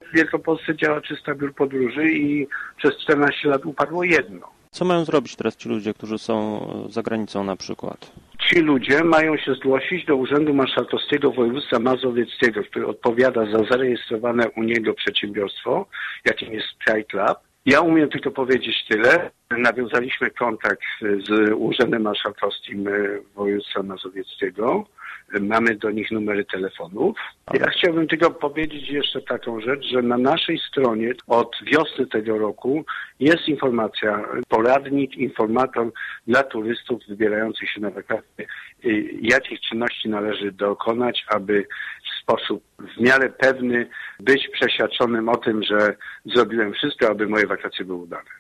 W Wielkopolsce działa 300 biur podróży i przez 14 lat upadło jedno. Co mają zrobić teraz ci ludzie, którzy są za granicą na przykład? Ci ludzie mają się zgłosić do Urzędu Marszałkowskiego Województwa Mazowieckiego, który odpowiada za zarejestrowane u niego przedsiębiorstwo, jakim jest SkyClub. Ja umiem tylko powiedzieć tyle. Nawiązaliśmy kontakt z Urzędem Marszałkowskim Województwa Mazowieckiego. Mamy do nich numery telefonów. Ja chciałbym tylko powiedzieć jeszcze taką rzecz, że na naszej stronie od wiosny tego roku jest informacja, poradnik, informator dla turystów wybierających się na wakacje, jakich czynności należy dokonać, aby w sposób w miarę pewny być przeświadczonym o tym, że zrobiłem wszystko, aby moje wakacje były udane.